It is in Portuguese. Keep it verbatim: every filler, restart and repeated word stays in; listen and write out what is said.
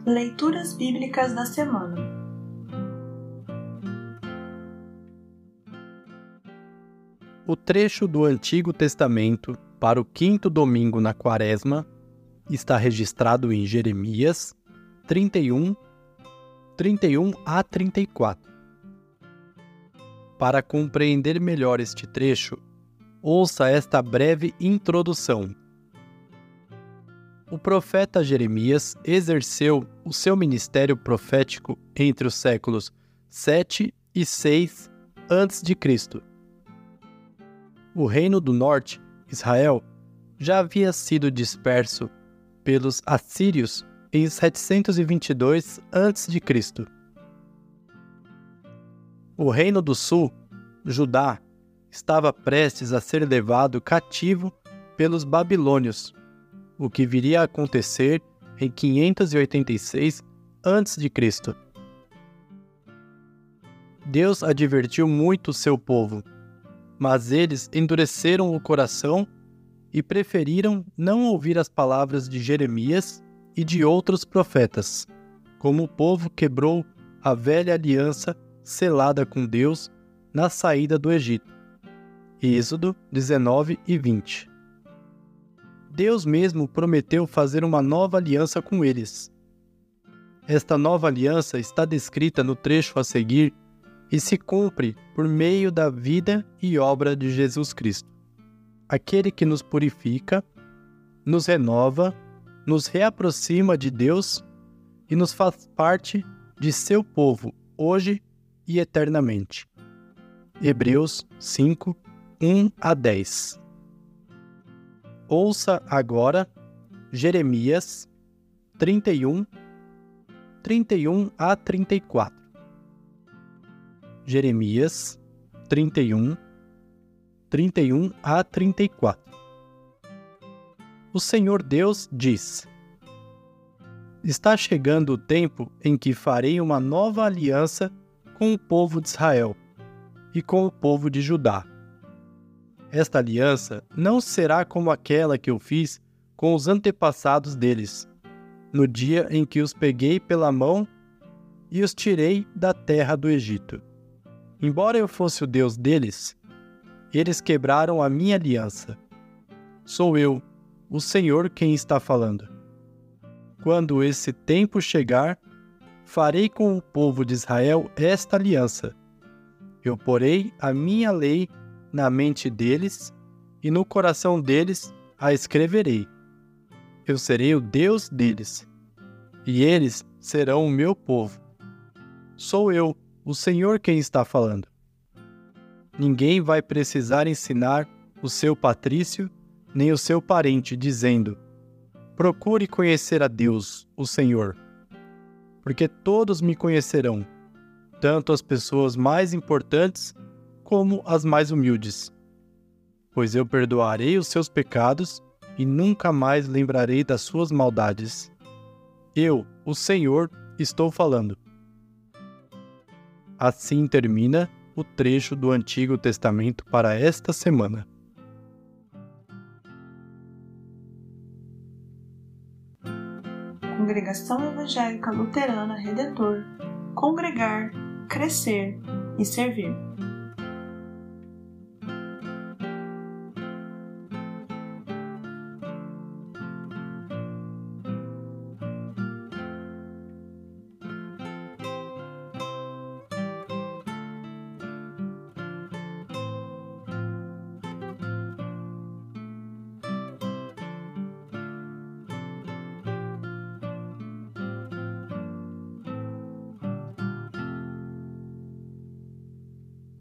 Leituras Bíblicas da Semana. O trecho do Antigo Testamento para o quinto domingo na Quaresma está registrado em Jeremias trinta e um, trinta e um a trinta e quatro. Para compreender melhor este trecho, ouça esta breve introdução. O profeta Jeremias exerceu o seu ministério profético entre os séculos sete e seis antes de Cristo. O Reino do Norte, Israel, já havia sido disperso pelos assírios em setecentos e vinte e dois antes de Cristo. O Reino do Sul, Judá, estava prestes a ser levado cativo pelos babilônios, o que viria a acontecer em quinhentos e oitenta e seis antes de Cristo. Deus advertiu muito o seu povo, mas eles endureceram o coração e preferiram não ouvir as palavras de Jeremias e de outros profetas, como o povo quebrou a velha aliança selada com Deus na saída do Egito. Êxodo dezenove e vinte. Deus mesmo prometeu fazer uma nova aliança com eles. Esta nova aliança está descrita no trecho a seguir e se cumpre por meio da vida e obra de Jesus Cristo, aquele que nos purifica, nos renova, nos reaproxima de Deus e nos faz parte de seu povo, hoje e eternamente. Hebreus cinco, um a dez. Ouça agora Jeremias trinta e um, trinta e um a trinta e quatro. Jeremias trinta e um, trinta e um a trinta e quatro. O Senhor Deus diz: Está chegando o tempo em que farei uma nova aliança com o povo de Israel e com o povo de Judá. Esta aliança não será como aquela que eu fiz com os antepassados deles, no dia em que os peguei pela mão e os tirei da terra do Egito. Embora eu fosse o Deus deles, eles quebraram a minha aliança. Sou eu, o Senhor, quem está falando. Quando esse tempo chegar, farei com o povo de Israel esta aliança. Eu porei a minha lei na mente deles, e no coração deles a escreverei. Eu serei o Deus deles, e eles serão o meu povo. Sou eu, o Senhor, quem está falando. Ninguém vai precisar ensinar o seu patrício, nem o seu parente, dizendo: procure conhecer a Deus, o Senhor. Porque todos me conhecerão, tanto as pessoas mais importantes como as mais humildes. Pois eu perdoarei os seus pecados e nunca mais lembrarei das suas maldades. Eu, o Senhor, estou falando. Assim termina o trecho do Antigo Testamento para esta semana. Congregação Evangélica Luterana Redentor. Congregar, crescer e servir.